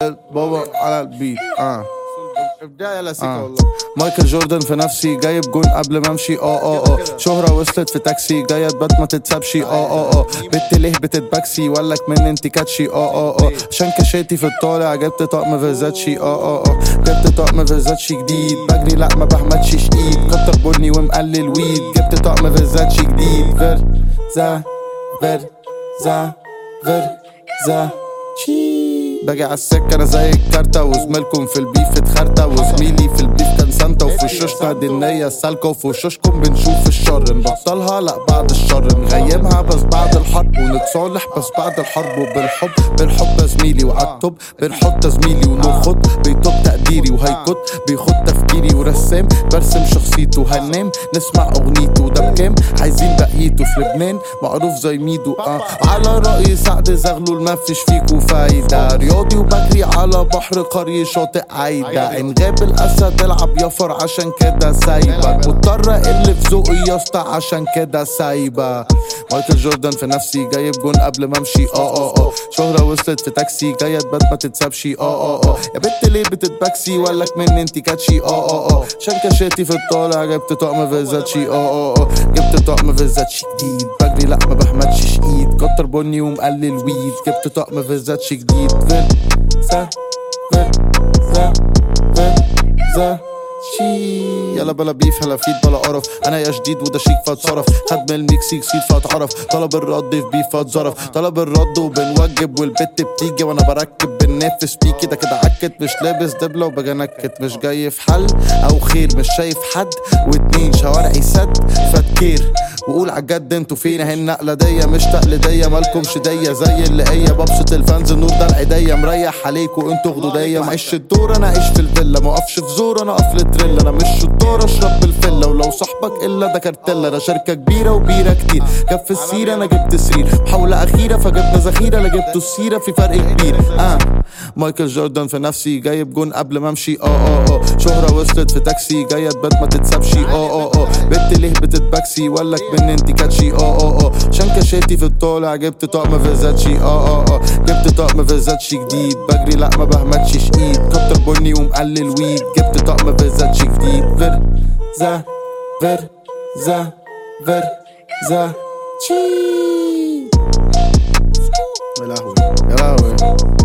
بابا على البيت ابداع يا سيكا والله. مايكل جوردن في نفسي جايب جون قبل ما امشي شهرة وصلت في تاكسي جاية تبات ما تتسابش بنت ليه بتتبكسي ولك من انت كاتشي عشان كشيتي في الطالع جبت طقم فيرزاتشي جبت طقم فيرزاتشي جديد بجري لا ما بحمدش ايد كتر بني ومقلل ويد جبت طقم فيرزاتشي جديد فيرزاتشي باجي عالسكة انا زي الكارتة وزميلكم في البيف اتخرتة وزميلي في البيف كان سانتا وفي وشوشنا دي النية السالكة وفي وشوشكم بنشوف الشر نبطلها لا بعد الشر نغيمها بس بعد الحرب ونتصالح بس بعد الحرب بالحب يا زميلي وعالطب بنحط زميلي ونخط بيطب تقديري وهيكت بيخد تفكيري ورسام برسم شخصيته هننام نسمع اغنيته ده بكام عايزين بقيته في لبنان معروف زي ميدو على رأي سعد زغلول مفيش فيكو فايدة رياضي وبجري على بحر قرية شاطئ عايدة إن غاب الأسد العب يفر عشان كده سايبك مضطر اللي في ذوقي يسطا عشان كده سايبة مايكل جوردن في نفسي جايب جون قبل ما امشي شهرة وصلت في تاكسي جاية تبات ما تتسابش يا بنت ليه بتتبكسي ولك من انت كاتشي عشان كشيتي في الطالع جبت طقم فيرزاتشي جبت طقم فيرزاتشي جديد بجري لا ما بحمدش ايد كتر بني ومقلل ويد جبت طقم فيرزاتشي جديد يلا بلا بيف هلا فيد بلا قرف انا يا جديد وده شيك فاتصرف خد من المكسيك سيد فاتعرف طلب الرد في بيف فاتظرف طلب الرد وبنوجب والبت بتيجي وانا بركب بننافس بيه كده عكت مش لابس دبله وبجي نكت مش جاي في حل او خير مش شايف حد واتنين شوارعي سد فتكير وقول عالجد انتوا فين اهي النقله ديه مش تقليديه مالكمش ديه زي اللي هي ببسط الفانز النور ده العيديه مريح عليكوا انتوا غدوديه معيش الدور انا عيش في الفيلا موقفش في زور انا اقف لتريل انا مش شطار اشرب بالفله ولو صاحبك الا ده كارتيلا انا شركه كبيره وبيره كتير كف السيره انا جبت سرير محاوله اخيره فجبنا ذخيره لا جبتوا السيره في فرق كبير مايكل جوردن في نفسي جايب جون قبل ما امشي شهرة وصلت في تاكسي جاية تبات ما تتسابش بنت ليه بتتبكسي ولك من انت كاتشي عشان كشيتي في الطالع جبت طقم فيرزاتشي جبت طقم فيرزاتشي جديد بجري لا ما بحمدش ايد كتر بني ومقلل ويد جبت طقم فيرزاتشي جديد فيرزاتشي يا لهوي